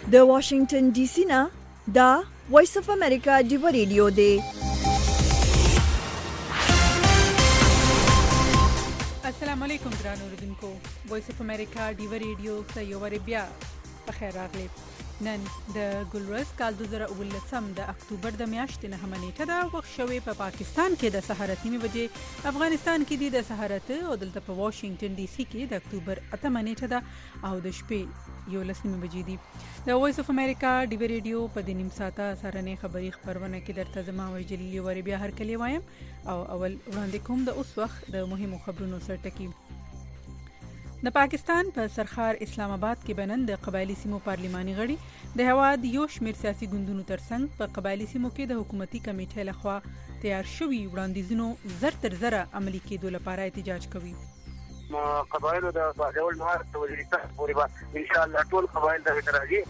د واشنگټن ډي سي نه دا وایس اف امریکا ډیو ریډیو دی. السلام علیکم ګران اوریدونکو. وایس اف امریکا ډیو ریډیو ته یو ور بیا بخیر راغلی. نن د ګلورس کال 2019 د اکتوبر د میاشتې 9 نیټه دا وخت شوی په پاکستان کې د سحر 3 بجې، افغانستان کې د سحر او دلته په واشنگټن ډي سي کې د اکتوبر 8 نیټه دا او د شپې 11 بجې دي. د وایس اف امریکا ډیو ریډیو په د نیم ساعته سرنې خبری خبرونه کې درته زما وجلی ور بیا هر کلی وایم او اول وړاندې کوم د اوس وخت د مهمو خبرونو سرټکی. د پاکستان په سرخار اسلام آباد کې بنن د قبایلی سیمو پارلیماني غړي د هواد یو شمیر سیاسي ګوندونو ترڅنګ په قبایلی سیمو کې د حکومتي کمیټې لخوا تیار شوی وړاندیزونو زر تر زره عملي کېدو لپاره احتجاج کوي. قبایلو د باجوړ نهار د وزیرستان پورې به ان شاء الله ټول قبایل د راځي.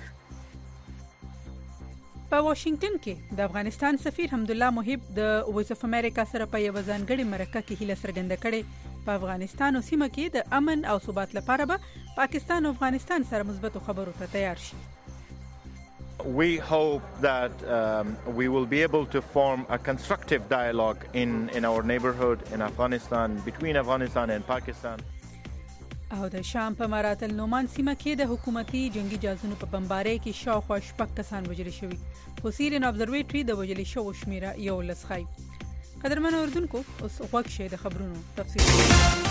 په واشنگټن کې د افغانستان سفیر حمدالله محب د وایس اف امریکا سره په یو ځانګړي مرکه کې هیله څرګنده کړې په افغانستان او سیمه کې د امن او ثبات لپاره به پاکستان او افغانستان سره مثبت خبرو ته تیار شي. We hope that we will be able to form a constructive dialogue in our neighborhood in Afghanistan, between Afghanistan and Pakistan. او د شام په مرات النومان سیمه کې د حکومتي جنگي جهازونو په بمبارۍ کې شاوخوا 6 کسان وژل شوي. خو سیرین ابزرویټري د وژل شوو شمیره 11 ښایي. قدرمن اوردونکو اوس غوږ شئ د خبرونو تفصیل.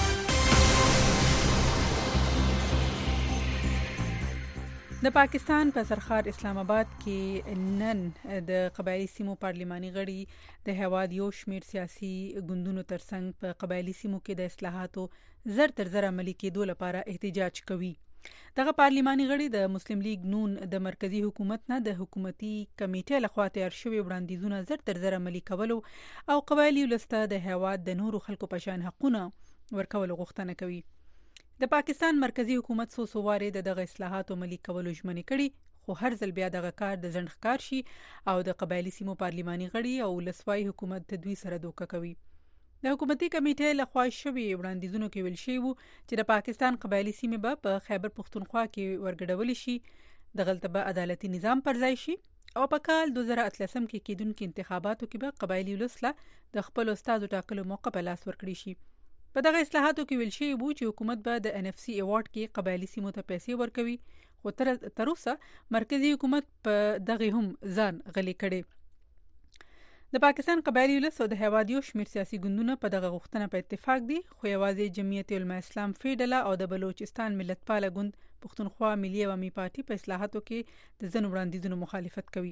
د پاکستان په سرخار اسلام آباد کې نن د قبایلی سیمو پارلیماني غړي د هواد یو شمیر سیاسي ګوندونو ترڅنګ په قبایلی سیمو کې د اصلاحاتو زر تر زر عملي کېدو لپاره احتجاج کوي. دغه پارلیماني غړي د مسلم لیگ نون د مرکزی حکومت نه د حکومتي کمیټې لخوا تیار شوی وړاندیزونه زر تر زر عملي کولو او قبایلی ولسته د هواد د نورو خلکو په شان حقونه ورکولو غوښتنه کوي. د پاکستان مرکزی حکومت څو واره دغه اصلاحات عملي کولو ژمنې کړي، خو هر ځل بیا دغه کار د ځنډ ښکار شي او د قبایلی سیمو پارلیماني غړي او ولسوای حکومت د دوی سره دوکه کوي. د حکومتي کمیټې لخوا شوی وړاندیزونو کې ویل شوی وو چې د پاکستان قبایلی سیمې به په خیبر پختونخوا کې ورګډول شي، دغلته به عدالتي نظام پر ځای شي او په کال 2013 کې کېدونکو انتخاباتو کې به قبایلی ولسله د خپل استادو ټاکلو موقع په لاس ورکړي شي. په دغه اصلاحاتو کې ویل شوی وو چې حکومت به د NFC ایوارډ کې قبایلی سیمو ته پیسې ورکوي، خو تر اوسه مرکزی حکومت په دغه هم ځان غلي کړي. د پاکستان قبایلی ولس او د هواد یو شمیر سیاسي ګوندونه په دغه غوښتنه په اتفاق دي، خو یوازې جمعیت علماء اسلام فیډله او د بلوچستان ملتپاله ګوند پښتونخوا ملي عوامي پارټي په اصلاحاتو کې د ځینو وړاندیزونو مخالفت کوي.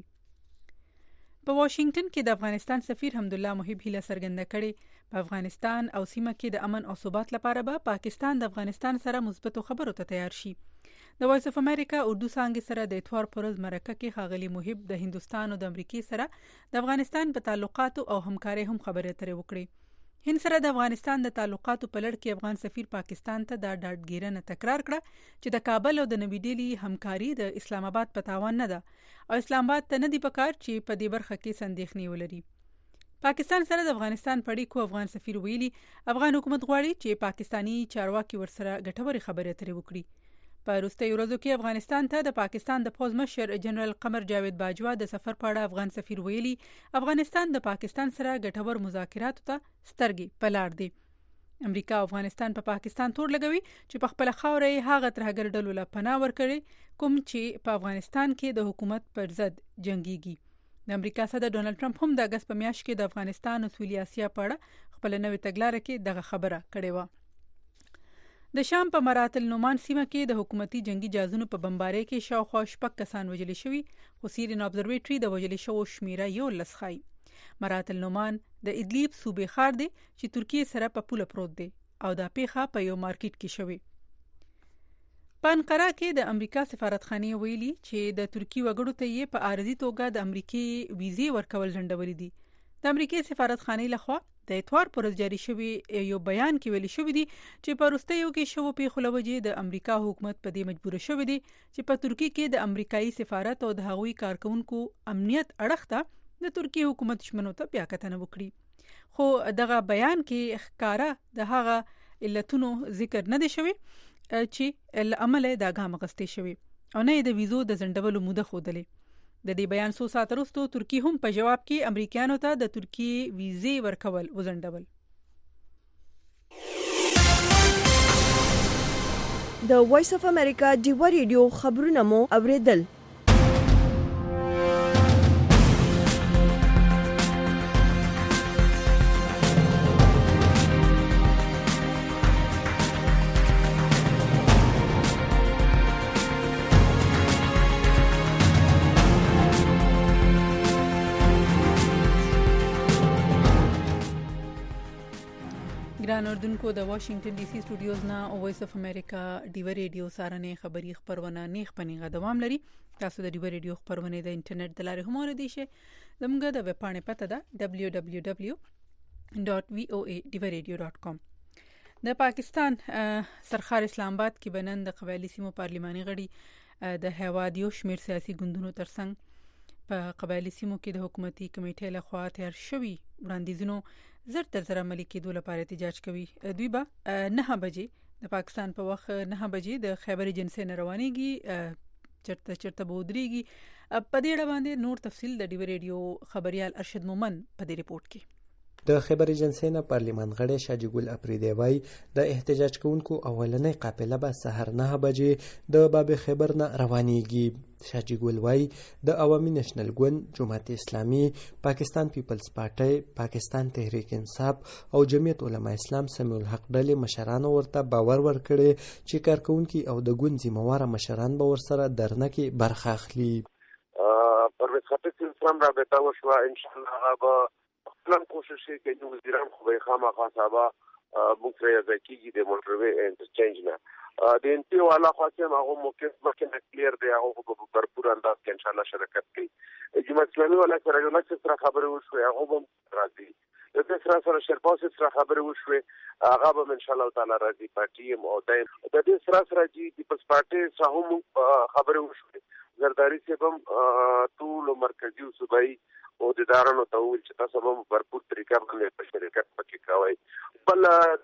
په واشنگټن کې د افغانستان سفیر حمدالله محب هیله څرګنده کړې په افغانستان او سیمه کې د امن او ثبات لپاره به پاکستان د افغانستان سره مثبت خبرو ته تیار شي. د وایس اف امریکا اردو څانګې سره د اتوار پرز مرکه کې ښاغلي محب د هندستان او د امریکای سره د افغانستان په تعلقاتو او همکارۍ هم خبرې اترې وکړې. هند سره د افغانستان د تعلقاتو په لړ کې افغان سفیر پاکستان ته د ډاډګیرنه تکرار کړه چې د کابل او د نوی ډیلی همکاري د اسلام آباد په تاوان نه ده او اسلام آباد ته نه دی پکار چې په دې برخه کې سندېښنې ولري. پاکستان سره د افغانستان پړیکو افغان سفیر ویلي افغان حکومت غواړي چې پاکستانی چارواکي ورسره ګټورې خبرې اترې وکړي. په وروستي ورځو کې افغانستان ته د پاکستان د پوز مشر جنرال قمر جاوید باجوا د سفر په اړه افغان سفیر ویلي افغانستان د پاکستان سره ګټور مذاکراتو ته سترګې په لار دی. امریکا او افغانستان په پاکستان تور لګوي چې په خپل خاورې هغه ترهګر ډلو له پناه ورکړي کوم چې په افغانستان کې د حکومت پر ضد جنگيږي. د امریکا صدر ډونالد ټرمپ هم د اگست په میاشت کې د افغانستان او سویلي اسیا په اړه خپل نوې تګلارې کې دغه خبره کړې و. د شام په مرات النومان سیمه کې د حکومتي جنگي جهازونو په بمبارۍ کې شاوخوا 6 کسان وژل شوي، خو سیرین ابزرویټري د وژل شوو شمیره 11 ښایي. مرات النومان د ادلیب صوبې ښار دی چې ترکیه سره په پوله پروت دی او دا پیښه په یو مارکیټ کې شوې. په انقره کې د امریکا سفارتخانه ویلي چې د ترکیه وګړو ته یې په عارضي توګه د امریکای ویزې ورکول ځنډولې دي. د امریکای سفارتخانه لخوا د اتوار پر جاری شوی یو بیان کې ویل شوی دی چې په وروستیو کې شوو پیښو له وجې د امریکا حکومت په دې مجبور شوی دی چې په ترکیه کې د امریکایي سفارت او د هغوی کارکونکو امنیت اړخ ته د ترکیه حکومت دشمنو ته بیا کتنه وکړي. خو دغه بیان کې ښکارا د هغه علتونو ذکر نه دی شوی چې عمل دا ګام غستې شوی او نه د ویزو د ځنډولو موده ښودلې. د دې بیان څو ساعت وروسته ترکیه هم په جواب کې امریکایانو ته د ترکیه ویزې ورکول وځنډول. د وایس اف امریکا ډیوا ریډیو خبرونه مو اوریدل. ګران اردوونکو د واشنگټن ډي سي سټوډیوز نه وایس اف امریکا ډیوا ریډیو سارنې خبری خبرونه نیخ پنیغه دوام لري. تاسو د ډیوا ریډیو خبرونه د انټرنیټ د لارې هم اوریدئ شئ. زموږ د ویب پاڼې پته ده www.voadiwaradio.com. د پاکستان سرخار اسلام آباد کې بنن د قبایلی سیمو پارلماني غړي د هیواد یو شمیر سیاسي ګوندونو ترڅنګ په قبایلی سیمو کې د حکومتي کمیټې لخوا تیار شوی وړاندیزونو زر تر زر عملي کېدو لپاره احتجاج کوي. دوی به 9 بجې د پاکستان په وخت 9 بجې د خیبر ایجنسی نه روانېږي، چرته به ودرېږي. په دې اړه باندې نور تفصیل د ډیوا ریډیو خبريال ارشد مومن په دې ریپورت کې. د خیبر ایجنسی نه پارلمان غړي شاجي ګل اپریدی وای د احتجاج کوونکو اولنۍ قافله به سحر 9 بجې د باب خیبر نه روانېږي. شاجي ګل وای د عوامي نېشنل ګوند، جماعت اسلامي، پاکستان پیپلز پارټي، پاکستان تحریک انصاف او جمعیت علما اسلام سمیع الحق ډلې مشرانو ورته باور ورکړي چې کارکونکو او د ګوند ذمہوار مشران به ورسره درنه کې برخه اخلي. پرویز خټک اسلام رابطه وشو ان شاء الله هغه خپل کوشش کوي چې وزیران خو به خامخا صاحب موږ سره ځکیږي د موټروي انټرچینج نه د انټي والا خاصه هغه موقف مخکې کلیر دی، هغه په بھرپور انداز کې ان شاء الله شرکت کوي. جماعت اسلامي والا سره یو لکه سره خبرې وشوي، هغه هم راځي. د سره شرپاس سره خبرې وشوي، هغه به ان شاء الله تعالی راځي. پارټي او دایم د دې سره چې پیپلز پارټي سره هم خبرې وشوي. زرداری سے هم ټول مرکزی او صوبایي او د دارانو ته ویل چې تاسو هم بھرپور طریقه باندې په شرکت پکې کوئ. بل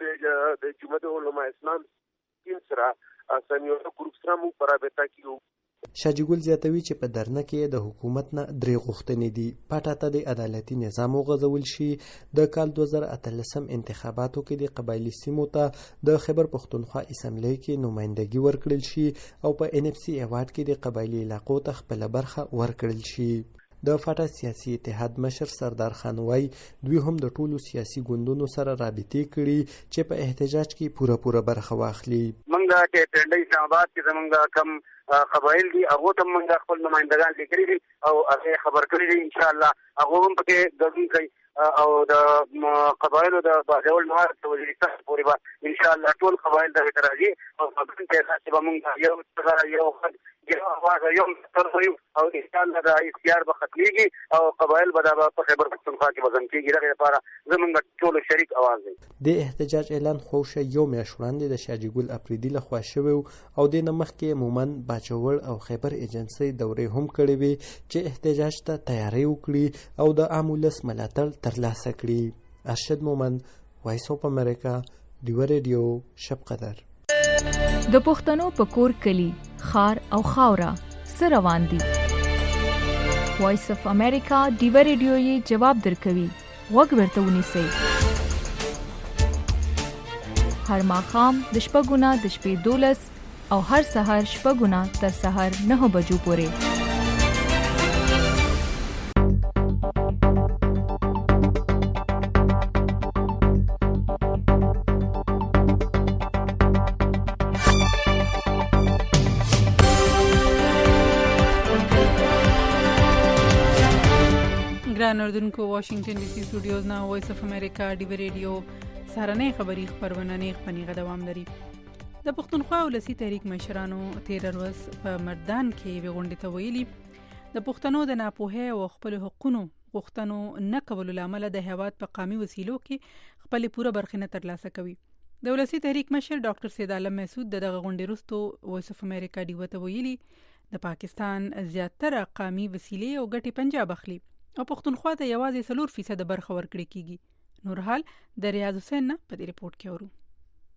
د جمعیت علما اسلام تیم سره سمیع ګروپ سره مو پرابطه کیو. شاجي ګل زیاتوي چې په درنه کې د حکومت نه درې غوښتنې دي. پټاته د عدالتي نظام وغځول شي، د کال 2013 انتخاباتو کې د قبایلی سیمو ته د خیبر پښتونخوا اسمبلی کې نمائندګي ورکړل شي او په NFC ایوارډ کې د قبایلی علاقو ته خپل برخه ورکړل شي. د فاټا سیاسي اتحاد مشر سردار خان وای دوی هم د ټولو سیاسي ګوندونو سره رابطې کړي چې په احتجاج کې پوره برخه واخلي. منګه کې ټنډي اسلام آباد کې زمونږ کم قبایل دي، هغه ته موږ خپل نمائندگان لیکلي دي او هغه خبر کړی دي. ان شاء الله هغه هم پکې ګډون کوي او د قبایلو د باجوړ نوار د وزیرستان پورې به ان شاء الله ټول قبایل د راځي او په دې کې چې موږ یو اواز یو ترغیب او ان شاء الله د اختیار به ختميږي او قبایل به د خیبر پښتونخوا کې وزن کېږي. دغه لپاره زمونږ ټول شریک اواز دی. د احتجاج اعلان خوښه یو میاشت وړاندې د شاجي ګل اپریدی لخوا شوی او د نمخ کې مومن باجوړ او خیبر ایجنسی دورې هم کړې وي چې احتجاج ته تیاری وکړي او د عام ولس ملاتړ ترلاسه کړي. ارشد مومن، وایس اف امریکا، ډیوا ریډیو، شب قدر. د پښتنو په کور کلی خار او خاوره سره روان دي. وایس اف امریکا ډیوا ریډیو یې جواب درکوي. وګ ورته ونیسئ. هر ماښام د شپږونه د شپې 12 او هر سحر شپږونه تر سحر 9 بجو پورې. ګران اردوونکو، واشنگټن ډي سي سټوډیوز نه وایس اف امریکا ډیوا ریډیو سارنې خبری خبرونه نیغ پنیغه دوام لري. د پښتونخوا ولسی تحریک مشرانو 13 ورځ په مردان کې وغونډه ته ویلي د پښتنو د ناپوهه او خپل حقوقو غوښتنو نه کولو لامل د هیواد په قامي وسیلو کې خپل پوره برخه نه ترلاسه کوي. د ولسی تحریک مشر ډاکټر سید عالم مسعود دغه غونډه وروسته وایس اف امریکا ډیوا ته ویلي د پاکستان زیاتره قامي وسیلې او ګټې پنجاب اخلي او پښتونخوا ته یوازې 4% برخه ورکړي کیږي. نور حال د ریاض حسین نه په دې ریپورت کې اورو.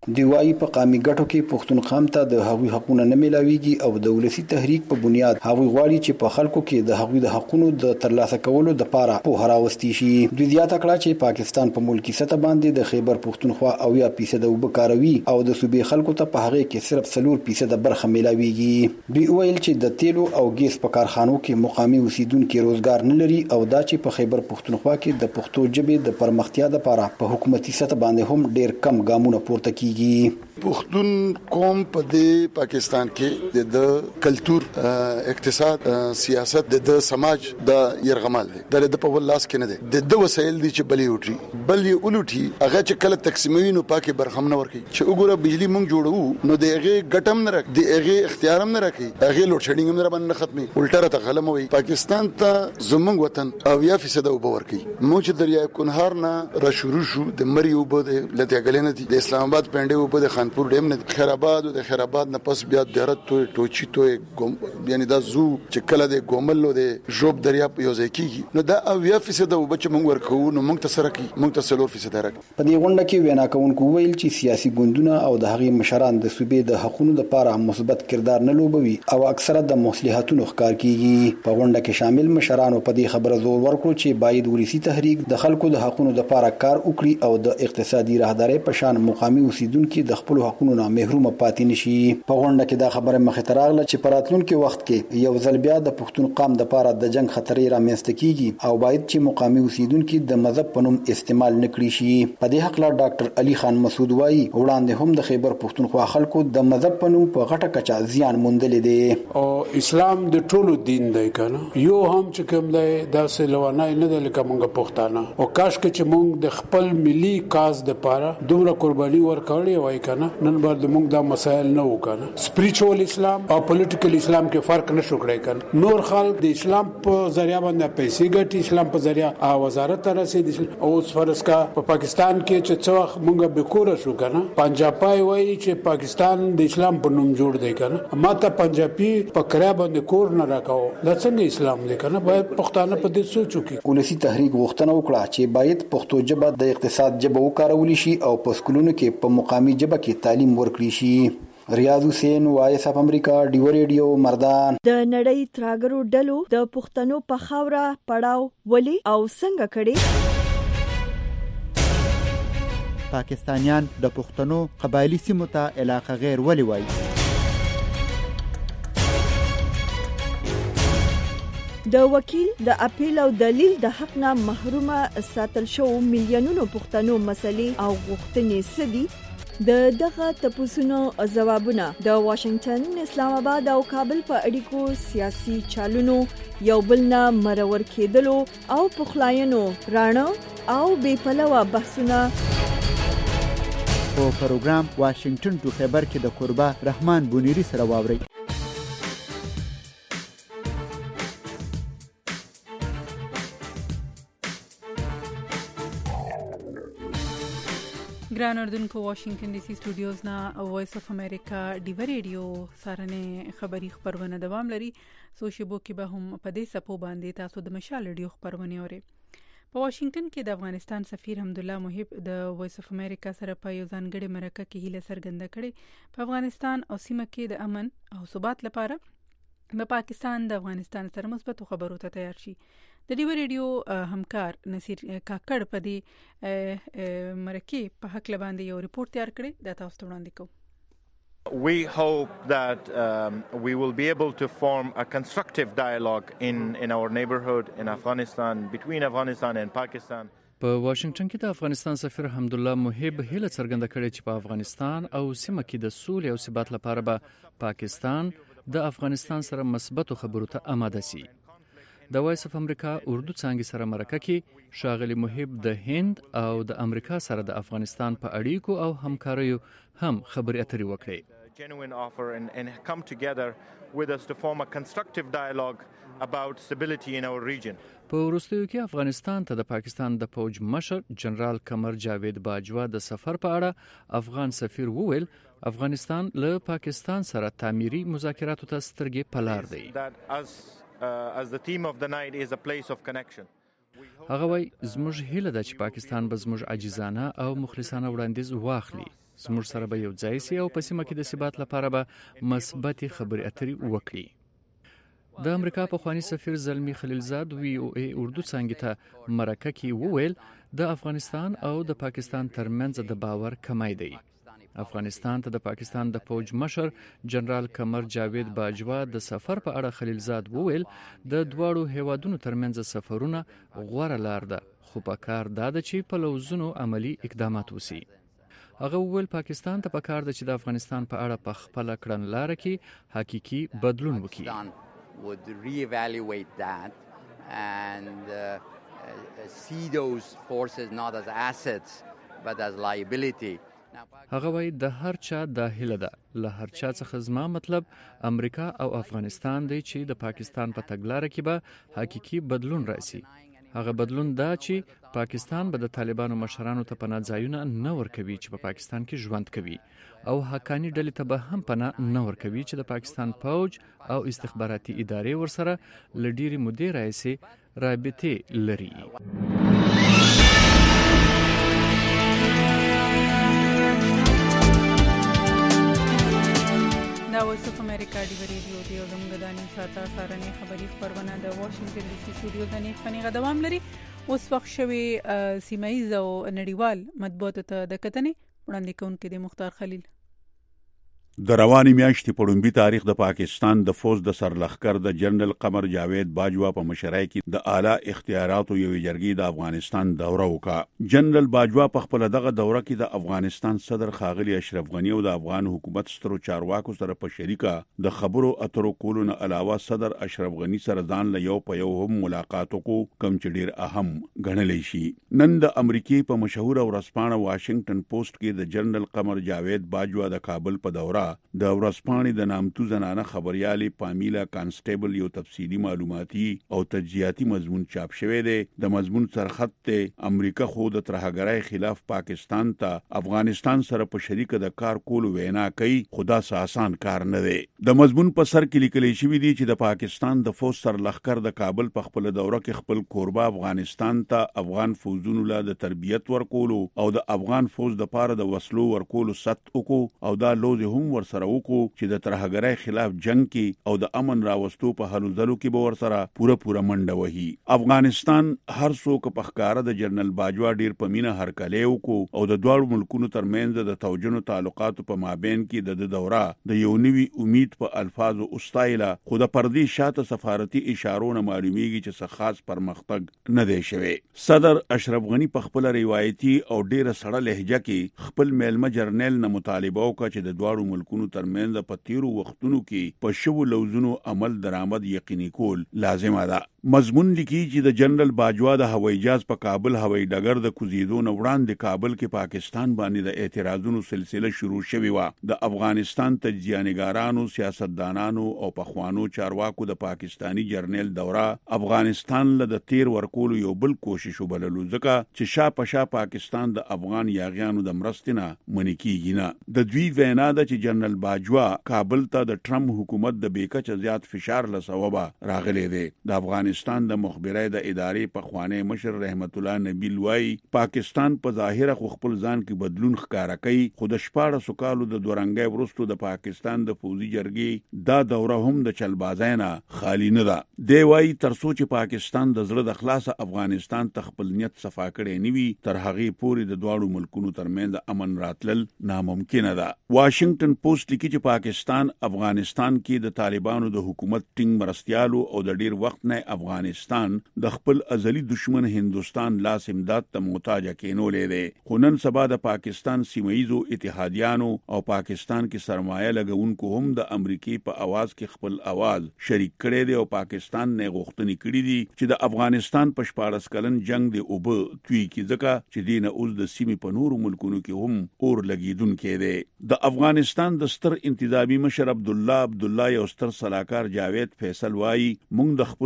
دی وايي په قامي ګټو کې پښتون قام ته د هغوی حقوقونه نه ملاويږي او د ولسی تحریک په بنیاد هغوی غواړي چې په خلکو کې د هغوی د حقوقو د ترلاسه کولو د لپاره په هراوستي شي. دوی زیاته کړه چې پاکستان په ملکی سطح باندې د خیبر پښتونخوا 80% وبکاروي او د صوبې خلکو ته په هغه کې صرف 4% برخه ملاويږي. دوی ویل چې د تیلو او ګیس په کارخانو کې مقامي اوسیدونکو روزګار نه لري او دا چې په خیبر پښتونخوا کې د پښتو ژبې د پرمختیا لپاره په حکومتي سطح باندې هم ډیر کم ګامونه پورته کیږي. پښتون قوم په دې پاکستان کې د کلچر اقتصاد سیاست د سماج د يرغمال دي د په ولاس کې نه دي د وسایل دي چې بلې وټري بلې اولټي هغه چې کله تقسیموي نو پاکي برخم نه ورکي چې وګوره بجلی مونږ جوړو نو دغه ګټم نه راک دغه اختیارم نه راکي هغه لوډ شیډینګ هم نه باندې ختمي الټا ته غلم وي. پاکستان ته زمونږ وطن 80% وبورکي مو چې دریاب کنهار نه را شروع شو د مری وبد لته غلنه دي د اسلام آباد پنده وبد خانپور ډیم نه خیرآباد او د خیرآباد نه پس بیا درت ټوچی توې یعنی دا زو چې کله د ګوملو د جوب دریاب یو ځای کیږي نو دا 80% وبچ مونږ ورکو نو مونږ ته سره کی مونږ ته 4% راک. په دې غونډه کې وینا کوونکو ویل چې سیاسي ګوندونه او د هغې مشران د صوبې د حقوقو لپاره مثبت کردار نه لوبوي او اکثره د مصلحتونو ښکار کیږي. په غونډه کې شامل مشرانو په دې خبره زور ورکړو چې باید ولسی تحریک د خلکو د حقوقو لپاره کار وکړي او د اقتصادي راهداري په شان مقامي اوسیدونکو د خپل حقوقو نه محروم پاتې نشي. په غونډه کې دا خبره مخې ته راغله چې په راتلونکي وخت کې یو ځل بیا د پښتون قام لپاره د جنگ خطرې رامنځته کیږي او باید چې مقامي اوسیدونکو د مذهب په نوم استعمال نکړي شي. په دې حق لا ډاکټر علي خان مسعود وايي وړاندې هم د خیبر پښتونخوا خلکو د مذهب په نوم په غټه کچا زیان موندل دي او اسلام د ټولو دین دی کنه یو هم چې کوم دی داسې لوانای نه د لکه مونږ پښتانه او کاش کې چې مونږ د خپل ملي کاز د پاره دومره قرباني ورکړې وای کنه نن بر د مونږ دا مسائل نه وکنه. سپریچوال اسلام او پولیټیکل اسلام کې فرق نشو کړی کنه نور خلک د اسلام په ذریعہ باندې پیسې ګټي اسلام په ذریعہ وزارت رسید او فرض کا په پاکستان کې چې څوخ مونږ به کور شو کنه پنجابی وای چې پاکستان د اسلام په نوم جوړ دی کنه ماته پنجابي په کرا باندې کور نه راکاو دا څنګه اسلام دی کنه باید پښتانه په دې سوچو کې. ولسی تحریک غوښتنه وکړه چې باید پښتو ژبه د اقتصاد ژبه وکارول شي او په سکولونو کې په مقامي ژبه کې تعلیم ورکړي شي. ریاض حسین وایس اف امریکا ډیو ریډیو مردان. د نړۍ تراګرو ډلو د پښتنو په خاوره پړاو ولي او څنګه کړي. پاکستانیان د پښتنو قبایلی سیمو ته علاقه غیر ولي وایي. د وکیل د اپیل او دلیل د حق نه محرومه ساتل شو میلیونونو پښتنو مسلې او غوښتنې سدي. د دغه تپوسونو ځوابونه د واشنگټن، اسلام آباد او کابل په اړیکو سیاسي چالونو یو بل نه مرور کېدلو او پخلاینو رانه او بې پلوه بحثونه په پروګرام واشنگټن ټو خیبر کې د قربا رحمان بونیری سره واوري. ګران اردوونکو واشنگټن ډي سي سټوډیوز نه وایس اف امریکا ډیو ریډیو سارنه خبری خبرونه دوام لري. سوشيبو کې به هم په دې سپو باندې تاسو د مشال ریډیو خبرونه اورئ. په واشنگټن کې د افغانستان سفیر حمدالله محب د وایس اف امریکا سره په یو ځانګړي مرکه کې هیله څرګنده کړې په افغانستان او سیمه کې د امن او ثبات لپاره د پاکستان د افغانستان سره مثبت خبرو ته تیار شي. د ډیو ریډیو همکار نصیر کاکړ په دې مرکه په حق لباندې یو ریپورت تیار کړی دا تاسو ته وړاندې کوم. We hope that we will be able to form a constructive dialogue in our neighborhood in Afghanistan, between Afghanistan and Pakistan. په واشنگټن کې د افغانستان سفیر حمدالله محب هیله څرګنده کړې چې په افغانستان او سیمه کې د سولې او ثبات لپاره به پاکستان د افغانستان سره مثبت خبرو ته آماده شي. د وایس اف امریکا اردو څانګې سره مرکه کې ښاغلي محب د هند او د امریکا سره د افغانستان په اړیکو او همکاریو هم خبرې اترې وکړې. Genuine offer and come together with us to form a constructive dialogue about stability in our region. په وروستیو کې افغانستان ته د پاکستان د فوج مشر جنرال قمر جاوید باجوا د سفر په اړه افغان سفیر وویل افغانستان له پاکستان سره تعمیري مذاکراتو ته سترګې په لار دی. As the theme of the night is a place of connection. هغه وایي زموږ هیله ده چې پاکستان به زموږ عاجزانه او مخلصانه وړاندیز واخلي. زموږ سره به یو ځای سي او په سیمه کې د ثبات لپاره به مثبت خبرې اترې وکړي. د امریکا پخوانی سفیر زلمی خلیلزاد VOA اردو څانګې ته مرکه کې وویل د افغانستان او د پاکستان ترمنځ د باور کمی دی. افغانستان ته د پاکستان د فوج مشر جنرال قمر جاوید باجوا د سفر په اړه خلیلزاد وویل د دواړو هیوادونو ترمنځ سفرونه غوره لار ده، خو په کار دا ده چې په لوزونو عملی اقدامات وسی. هغه وویل پاکستان ته پکار ده چې د افغانستان په اړه په خپل کړنلاره کې حقيقي بدلون وکړي. would reevaluate that and see those forces not as assets but as liability. هغه وایي د هر چا د هیله ده، له هر چا څخه زما مطلب امریکا او افغانستان دی چې د پاکستان په تګلاره کې به حقيقي بدلون راسي. هغه بدلون دا چې پاکستان به د طالبانو مشرانو ته پناه ځایونه نه ورکوي چې په پاکستان کې ژوند کوي او حقانی ډلې ته به هم پناه نه ورکوي چې د پاکستان فوج او استخباراتي ادارې ورسره لډيري مودې راځي رابطه لري. دا وایس اف امریکا دی ریډیو دی او زموږ د نن ساعته سارنې خبري خبرونه د واشنگټن ډي سي سټوډیو ته نه فنی غدوام لري. اوس وخت شوی سیمایي او نړیوال مطبوعاتو ته د کتنې وړاندې کوونکې د مختار خلیل. د رواني میاشتې په لومړي تاریخ د پاکستان د فوج د سرلښکر د جنرال قمر جاوید باجوا په مشرۍ کې د اعلی اختیاراتو یو جرګې د افغانستان دوره وکړه. جنرال باجوا په خپل دغه دوره کې د افغانستان صدر ښاغلي اشرف غنی او د افغان حکومت سترو چارواکو سره په شریکه د خبرو اترو کولو نه علاوه صدر اشرف غنی سره ځان له یو په یو هم ملاقات وکړو، کوم چې ډیر اهم ګڼل شي. نن د امریکای په مشهور ورځپاڼه واشنگټن پوسټ کې د جنرال قمر جاوید باجوا د کابل په دوره د ورځپاڼې د نامتو زنانه خبريالې پامیلا کانسټیبل یو تفصیلی معلوماتي او تجزیاتي مضمون چاپ شوی دی. د مضمون سرخط ته امریکا خو د ترهګرۍ خلاف پاکستان ته افغانستان سره په شریکه د کار کولو وینا کوي، خدا آسان کار نه دی. د مضمون په سر کې لیکل شوی دی چې د پاکستان د فوج سرلښکر د کابل په خپل دوره کې خپل کوربه افغانستان ته افغان فوجونو له د تربیت ورکولو او د افغان فوج د پاره د وسلو ورکولو ست وکړو او دا لوز هم ورسره وکړو چې د ترهګرۍ خلاف جنگ کې او د امن راوستو په هلو ځلو کې به ورسره پوره منډه وهي. افغانستان هر څوک په ښکارا د جنرال باجوا ډیر په مینه هرکلی وکړو او د دوه ملکونو ترمنځ د توجنو تعلقاتو په مابین کې د دوره د یو نوي امید په الفاظو استایله، خو د پردي شاته سفارتي اشارو نه معلومیږي چې څه خاص پرمختګ نه دی شوی. صدر اشرف غنی په خپل روایتي او ډیره سړه لهجه کې خپل میلمه جرنیل نه مطالبه وکړه چې د دوه ملکونو ترمنځ په تیرو وختونو کې په شوو لوزونو عمل درآمد یقیني کول لازمه ده. مضمون لیکي چې د جنرال باجوا د هوایي جهاز په کابل هوایي ډګر د کوزیدو نه وړاندې کابل کې پاکستان باندې د اعتراضونو سلسله شروع شوې و. د افغانستان تجزیه‌نګارانو، سیاستدانانو او پخوانو چارواکو د پاکستانی جرنیل دوره افغانستان له د تیر ورکولو یو بل کوشش وبللو، ځکه چې شاپشا پاکستان د افغان یاغیانو د مرستنه منې کیږي نه. د دوی وینا ده چې جنرال باجوا کابل ته د ټرمپ حکومت د بیکچه زیات فشار له سببه راغلی دی. د افغانستان د مخبرۍ د ادارې په خوانی مشر رحمت الله نبیل وای پاکستان په ظاهره خو خپل ځان کې بدلون ښکارا کوي، خو د 14 کالو د دورنګي ورستو د پاکستان د فوجي جرګې دا دوره هم د چلبازینا خالی نه ده. دی وای ترڅو چې پاکستان د زړه د خلاصه افغانستان ته خپل نیت صفا کړي نیوي، تر هغه پورې د دواړو ملکونو ترمنځ امن راتلل ناممکن ده. واشنگټن پوسټ لیکي چې پاکستان افغانستان کې د طالبانو د حکومت ټینګ مرستيالو او د ډیر وخت نه افغانستان د خپل ازلی دشمن هندستان لاس امداد ته محتاج کینولې دی. خو نن سبا د پاکستان سیمایزو اتحادیانو او پاکستان کې سرمایه لګونکو هم د امریکای په आवाज کې خپل आवाज شریک کړي دي او پاکستان نه غوښتنې کړې دي چې د افغانستان په 14 کلن جنگ دی او به توی کې ځکه چې دینه اوس د سیمې په نورو ملکونو کې هم اور لګیدونکې دی. د افغانستان د ستر انتظامی مشر عبد الله یو ستر صلاحکار جاوید فیصل وای مونږ د خپل تیرو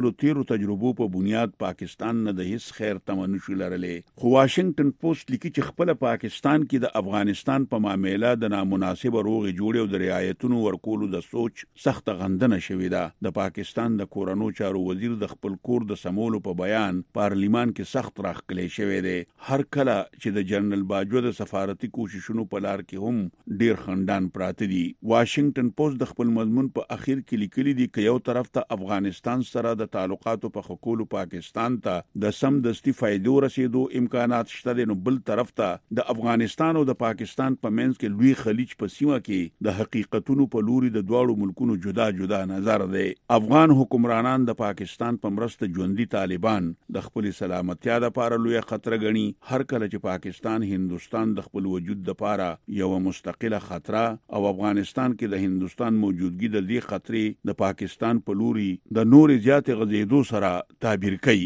تجربو په بنیاد پاکستان نه د هیڅ خیر تمنو شو لرلې خو واشنگټن پوسټ لیکي چې خپل پاکستان کې د افغانستان په معاملې د نامناسب روغ جوړ او د رعایتونو ورکولو د سوچ سخت غندنه شوې ده د پاکستان د کورونو چارو وزیر د خپل کور د سمولو په بیان پارلیمان کې سخت راخکلې شوې ده هر کله چې د جنرال باجوه د سفارتي کوششونو په لار کې هم ډیر خندان پراته دي واشنگټن پوسټ د خپل مضمون په اخر کې لیکلي دي چې یو طرف ته افغانستان سره د تعلقاتو په خکولو پاکستان ته د سم دستي فائدو رسیدو امکانات شته نو بل طرف ته د افغانستان او د پاکستان په منځ کې لوی خلیج په سیمه کې د حقیقتونو په لوري د دواړو ملکونو جدا جدا نظر دی افغان حکمرانان د پاکستان په مرسته ژوندۍ طالبان د خپل سلامتیا لپاره لوی خطر ګڼي هر کله چې پاکستان هندستان د خپل وجود لپاره یو مستقله خطر او افغانستان کې د هندستان موجودګي د دې خطرې د پاکستان په لوري د نور زیات غزیدو سره تعبیر کوي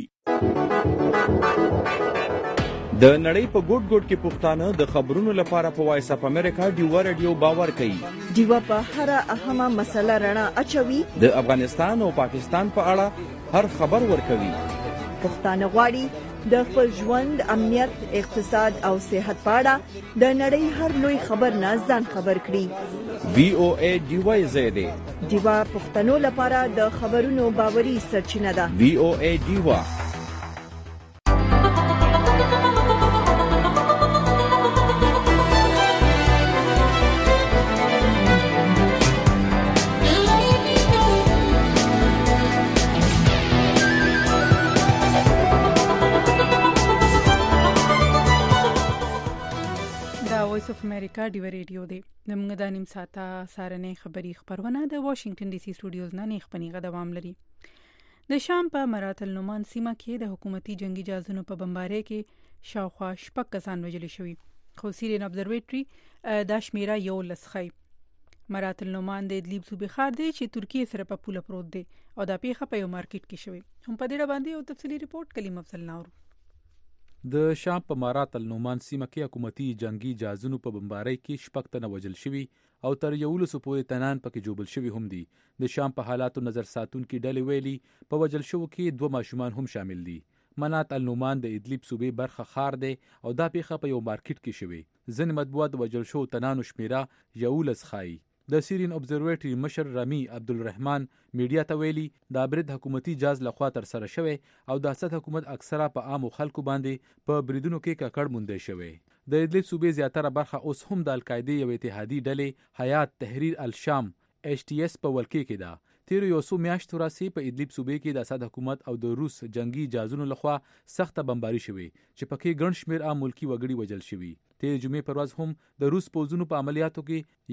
د نړۍ په ګوټ ګوټ کې پښتانه د خبرونو لپاره په وایس اپ امریکا ډیوا رادیو باور کوي ډیوا په هر اهمه مسله رڼا اچوي د افغانستان او پاکستان په اړه هر خبر ورکوي پښتانه غواړي د خپل ژوند امنیت اقتصاد او صحت په اړه د نړۍ هر لوی خبر نه ځان خبر کړي وی او ای ډیوا زیاده ډیوا پښتنو لپاره د خبرونو باوري سرچینه ده وی او ای ډیوا وایس اف امریکا ډیو ریډیو دی زموږ د نیم ساعته سارنې خبری خبرونه د واشنگټن ډي سي سټوډیوز نه نه خبرونه دوام لري د شام په مرات النعمان سیمه کې د حکومتي جنگي جهازونو په بمبارۍ کې شاوخوا 6 کسان وژل شوي خو سیرین ابزرویټري د شمیره یو لسخي مرات النعمان د ادلیب صوبې ښار دی چې ترکیه سره په پوله پروت دی او د پیښه په یو مارکیټ کې شوی هم په دې باندې یو تفصیلی ریپورت کلیم افضل ناور د شام په مارات النعمان سیمه کې حکومتي جنگي جهازونو په بمبارۍ کې 6 تنه وژل شوي او تر 100 پورې تنان پکې جوړل شوي هم دي د شام په حالاتو نظر ساتونکو ډلې ویلي په وژل شوو کې 2 ماشومان هم شامل دي منات النعمان د ادلیب صوبې برخه ښار دی او دا پیښه په یو مارکیټ کې شوی ځینې مطبوعات د وژل شوو تنانو شمیره 11 ښایي د سیرین ابزرویټري مشر رمی عبدالرحمن میډیا ته ویلي دا برید حکومتي جاز لخوا تر سره شوی او د اسد حکومت اکثره په عامو خلکو باندې په بریدونو کې ککړ مونږ شوی د ادلیب صوبې زیاتره برخه اوس هم د القاعده یو اتحادی ډلې حیات تحریر الشام ایچ ټی ایس په ولکې کې ده تیر یو څو میاشتو راځي په ادلیب صوبې کې د اسد حکومت او د روس جنگي جهازونو لخوا سخته بمباري شوې چې پکې ګڼ شمیر عام ملکی وګړي وژل شوي تیر جمعې پر ورځ هم د روس پوځونو په عملیاتو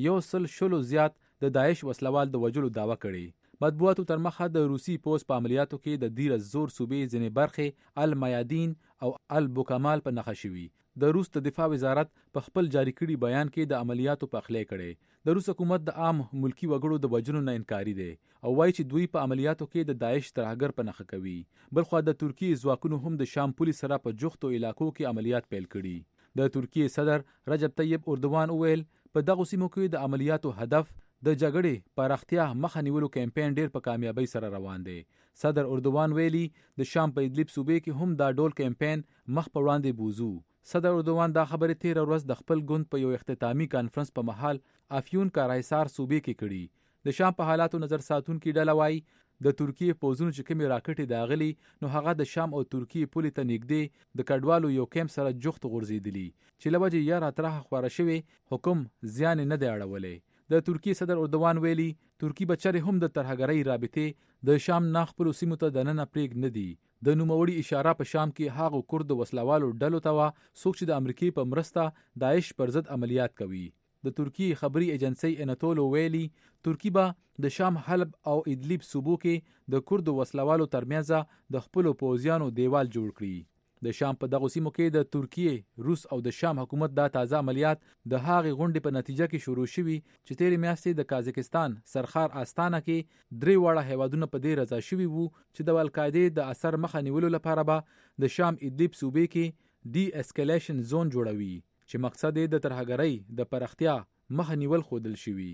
کې 100 زیات د داعش وسلوال د وژلو داوا کړې مطبوعاتو تر مخه د روسي پوځ په عملیاتو کې د دیر الزور صوبې ځینې برخې المیادین او البوکمال په نښه شوي د روس د دفاع وزارت په خپل جاری کړي بیان کې د عملیاتو په خلې کړي د روس حکومت د عام ملکی وګړو د وژنو نه انکاري دی او وایي چې دوی په عملیاتو کې د داعش ترهګر په نښه کوي بلخو د ترکیه ځواکونو هم د شام پولیس سره په جوختو علاقو کې عملیات پیل کړي د ترکیه صدر رجب طیب اردوغان وویل په دغه سیمو کې د عملیاتو هدف د جګړې پراختیا مخه نیولو کمپاین ډیر په کامیابی سره روان دی صدر اردوغان ویلي د شام په ادلیب صوبې کې هم دا ډول کمپاین مخ په وړاندې بوزو صدر اردوغان دا خبرې تیر ورځ د خپل ګوند په یو اختتامی کانفرنس په محل افیون کارایسار صوبې کې کړي د شام په حالاتو نظر ساتونکو ډله وایي د ترکیه پوځونو چې کومې راکټې داغلي نو هغه د شام او ترکیه پولې ته نږدې د کډوالو یو کیمپ سره جوخت غورځېدلی چې لوجه یا راتره خواره شوی حکم زیان نه دی اړولې د ترکیه صدر اردوغان ویلي ترکیه بچره هم د ترهګرۍ رابطې د شام نه خپل سیمو ته دننه پریګ نه دی د نوموړي اشاره په شام کې هغه کورد وسلوالو ډلو ته وا څوک چې د امریکای په مرسته داعش پر ضد عملیات کوي د ترکیه خبري ایجنسی اناتولو ویلي ترکیه به د شام حلب او ادلیب صوبو کې د کورد وسلوالو ترمنځ د خپل پوځیانو دیوال جوړ کړي د شام په دغه سیمو کې د ترکیه روس او د شام حکومت دا تازه عملیات د هغې غونډې په نتیجه کې شروع شوي چې تیرې میاشتې د کازاکستان سرخار آستانه کې 3 واړه هیوادونه په دې رضا شوي وو چې د القاعده د اثر مخه نیولو لپاره به د شام ادلیب صوبې کې ډي اسکلیشن زون جوړوي چې مقصد یې د ترهګرۍ د پراختیا مخه نیول خودل شوی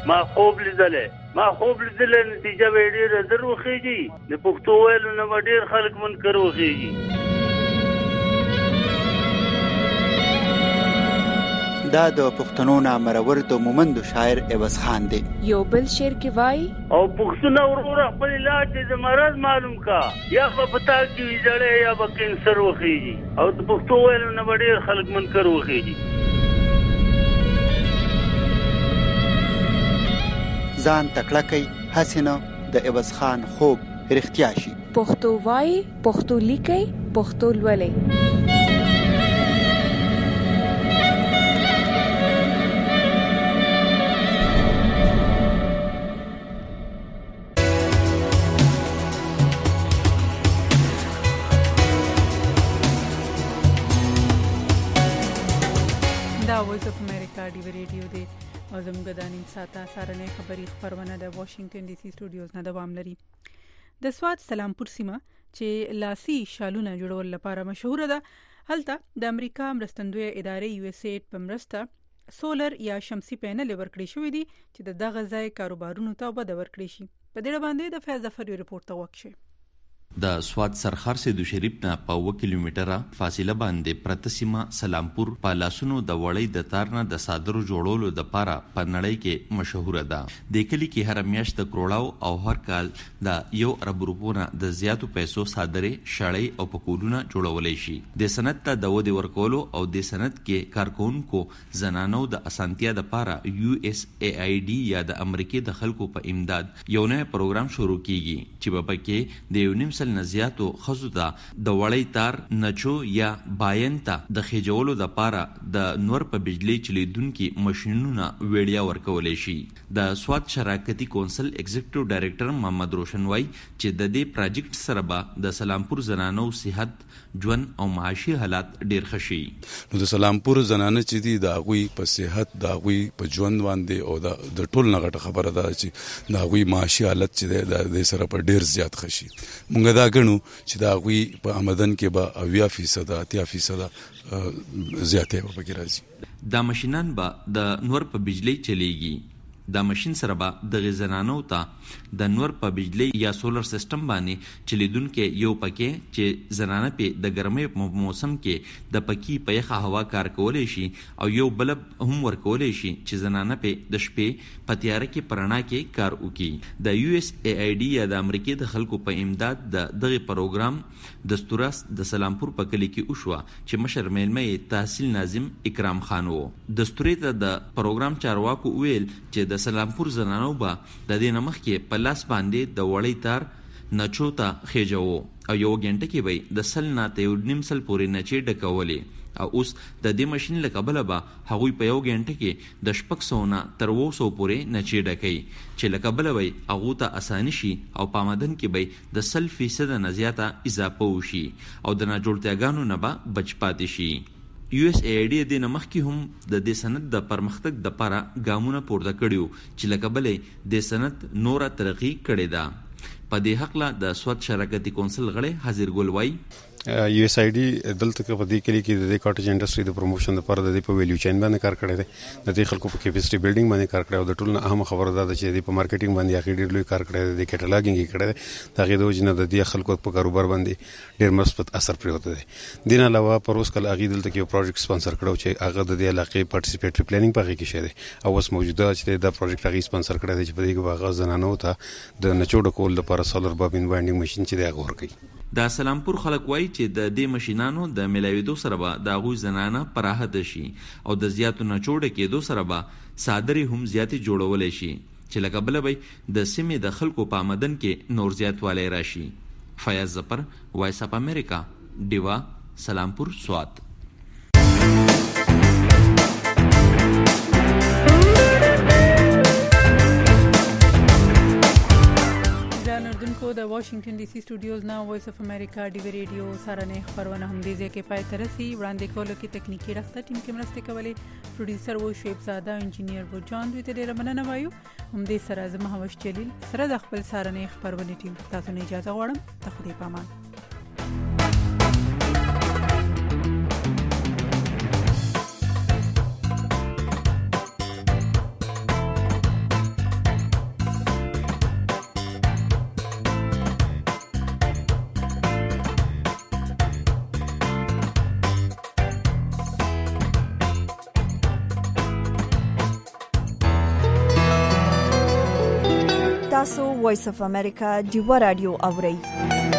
ما خوب لیدلې نتیجه به ډېره زر وخیږي د پښتو ویلو نه به ډېر خلک منکر وخیږي. دا د پښتنو نامرور د مومندو شاعر عوض خان دی. یو بل شعر کې وای او پښتون ورور خپل علاج د مرض معلوم کا یا په پتا کې ویځړې یا په کینسر وخیږي او د پښتو ویلو نه ډېر خلک منکر وخیږي. ځان تکړه کوي حسینه د عوض خان خوب رښتیا شي. پښتو وای، پښتو لیکي، پښتو لولي. وایس اف امریکا ډیو ریډیو دی او زموږ د نیم ساعته سارنې خبري خبرونه د واشنگټن ډي سي سټوډیوز نه دوام لري. د سوات سلامپور سیمه چې لاسي شالونه جوړول لپاره مشهور ده، هلته د امریکا مرستندوی ادارې یو اس ایډ په مرسته سولر یا شمسي پینل ورکړی شوې دي چې د دغه ځای کاروبارونو ته وده ورکړي شي. په دې باندې د فیض ظفر ریپورت ته وکړي. د سوات سرخر سیدو شریف نه په 1 کیلومتره فاصله باندې پرته سیمه سلامپور په لاسونو د وړۍ د تار نه د صادرو جوړولو د پاره په نړۍ کې مشهور ده. د کلی کې هر میاشت د کروڑاو او هر کال د 1 ارب روپو نه د زیاتو پیسو صادرې شړۍ او پکولونه جوړولې شي. د سند ته د ودی ورکولو او د سند کې کارکونکو زنانو د اسانتیا د پاره یو اس ای آی ډی یا د امریکای د خلکو په امداد یو نوی پروګرام شروع کیږي چې په کې د یو نیم سل نزیاتو خزو ته د وړۍ تار نچو یا باینتا د خېجولو د پاره د نور په بجلی چلیدونکو ماشينونو ویډیا ورکولې شي. د سوات شراکتي کونسل ایگزیکټیو ډایریکټر محمد روشن وای چې د دې پروجیکټ سره به د سلامپور زنانو صحت ژوند او معاشي حالات ډیر ښه شي. نو د سلامپور زنانه چې دي د هغوی په صحت د هغوی په ژوند باندې او د ټول نه غټه خبره ده چې د هغوی معاشي حالت چې د سره په ډیر زیات ښه شي. مونږ دا غنو چې دا غوي په آمدن کې به 80% 80% زیاته به کې راځي. دا ماشينان به د نور په بجلی چلیږي. دا ماشين سره به د غزنانو ته د نور په بجلی یا سولر سیستم باندې چلیدونکو یو پکې چې زنانه په د ګرمۍ په موسم کې د پکې په یخه هوا کار کولای شي او یو بلب هم ورکولای شي چې زنانه په د شپې په تیار کې پرانا کې کار وکړي. د یو اس ای آی ډی یا د امریکای د خلکو په امداد د دغه پروګرام دستورس د سلامپور په کلی کې وشو چې مشر میلمه تحصیل ناظم اکرام خان وو. دستوري ته د پروګرام چارواکو ویل چې د سلامپور زنانو به د دې نمخ کې په لاس باندې د وړۍ تار نچو ته خېجو او یو غنټه کې به د سل نه ته یو نیم سل پورې نچې ډکولې او اوس د دې ماشين له قبل به هغوی په یو غنټه کې د 600 نه تر 200 پورې نچې ډکې چې له قبل به هغه ته اساني شي او په آمدن کې به د 100% نه زیاته اضافه وشي او د ناجوړتیاګانو نه به بچ پاتې شي. یو اس ای ډی د نمخ کې هم د دې سند د پرمختګ د لپاره ګامونه پورته کړیو چې لکه بلې د سند نوره ترقی کړې ده. په دې حق لا د سوات شراکتي کونسل غړي حاضر ګل وای یو اس ای ډی دلته په دې کې کې د کاټیج انډستری د پروموشن لپاره د په ویلیو چین باندې کار کړی دی. د دې خلکو په کیپاسټي بلډینګ باندې کار کړی او د ټولو اهم خبره ده چې د په مارکیټینګ باندې اخی ډیر لوی کار کړی دی. د کټالاګینګ کړی دی. دا غي د وجنه د دې خلکو په کاروبار باندې ډیر مثبت اثر پریوته دی. دین علاوه پروس کله اغي دلته کې یو پروجیکټ سپانسر کړو چې هغه د دې علاقې پارټیسیپیټری پلانینګ په کې شه دی او اوس موجوده چې دا پروجیکټ اغي سپانسر کړی دی چې په دې کې واغ زنانو ته د نچوډ کول لپاره سولر بابین باینډینګ ماشين چې دی هغه ورکړي. د سلامپور خلک وایي چې د دې ماشينانو د ملاویدو سره به د غوي زنانه پراهد شي او د زیاتو نچوډ کېدو سره به صادرې هم زیاتې جوړولې شي چې لکه بل به د سیمې د خلکو په آمدن کې نور زیاتوالی راشي. فیاض ظفر، وایس اف امریکا، ډیوا، سلامپور، سوات. کو د واشنگټن ډي سي سټوډیوز نه وایس اف امریکا ډیو ریډیو سارنې خبرونه هم دې ځکه پای ترسي وړاندې کولو کې تکنیکی راځه ټیم کې مرسته کولې پروډوسر وو شیب زاده انجینیر وو جان دوی ته ډیره مننه وایو. هم دې سره زما هوش جلیل سره د خپل سارنې خبرونه ټیم تاسو نه اجازه غواړم. ته خو دې پامان. تاسو وایس اف امریکا ډیوا رادیو اورئ